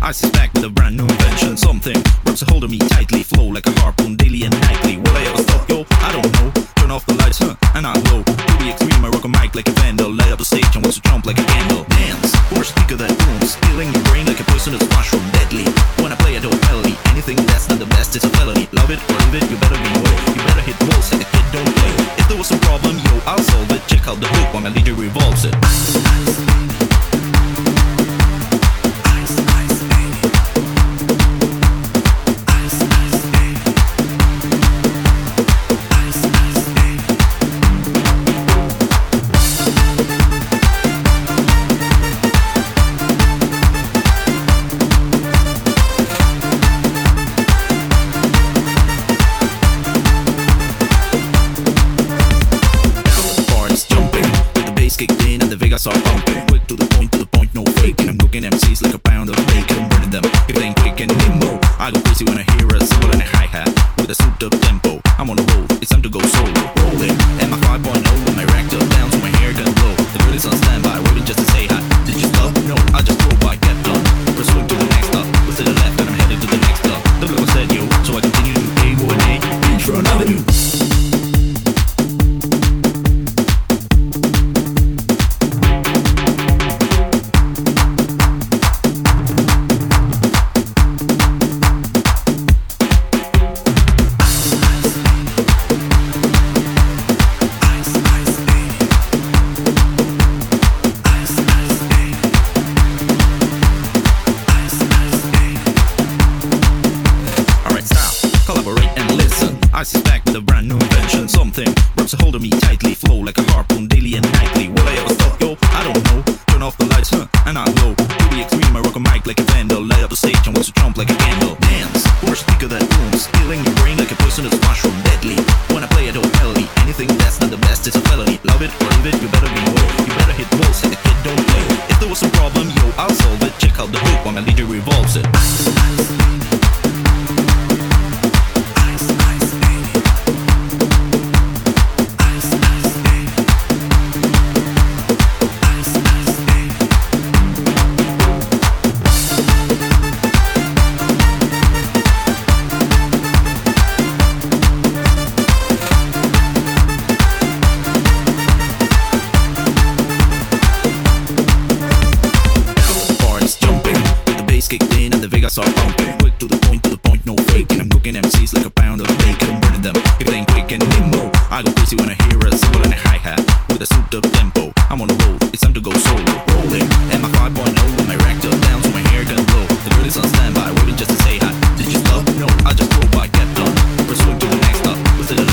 I suspect with a brand new invention. Something grabs a hold of me tightly, flow like a harpoon daily and nightly. Will I ever stop, yo? I don't know. Turn off the lights, and I glow. To the extreme, I rock a mic like a vandal. Light up the stage and watch to jump like a candle. Dance, or a speaker that booms, stealing your brain like a poisonous mushroom. Deadly, when I play I don't melody. Anything that's not the best is a felony. Love it or leave it, you better be away. You better hit walls like a kid, don't play. If there was a problem, yo, I'll solve it. Check out the hook while my leader revolves it. Kicked in and the Vegas are pumping. Quick to the point, no faking. I'm cooking MCs like a pound of bacon, burning them if they ain't quick and nimble. I go crazy when I hear a cymbal and a hi-hat with a souped up tempo. I'm on the road, it's time to go solo. Rolling, and my 5.0 with my racked up down so my hair can blow. The girl is on standby, waiting just to say hi. Did you stop? No, I just drove by, kept on. Pursuing to the next stop, was to the left and I'm headed to the next stop. The girl said yo, so I continue to A1A, Intro Avenue. I suspect with a brand new invention. Something grabs a hold of me tightly, flow like a harpoon daily and nightly. Will I ever stop, yo? I don't know. Turn off the lights, and I glow. To the extreme, I rock a mic like a vandal. Light up the stage and watch to jump like a candle. Dance, or a speaker that booms, stealing your brain like a poisonous mushroom. Deadly, when I play I don't melody. Anything that's not the best is a felony. Love it or leave it, you better be away. You better hit walls like a kid, don't play. If there was a problem, yo, I'll solve it. Check out the hook while my leader revolves it. Kicked in and the Vegas are pumping. Quick to the point, no faking. I'm cooking MCs like a pound of bacon, burning them if they ain't quick and nimble. I go crazy when I hear a cymbal and a hi-hat with a souped up tempo. I'm on the road, it's time to go solo. Rolling, and my 5.0 with my racked up down so my hair can blow. The girl is on standby, waiting just to say hi. Did you stop? No, I just drove by, kept on. Pursuing to the next stop, was to the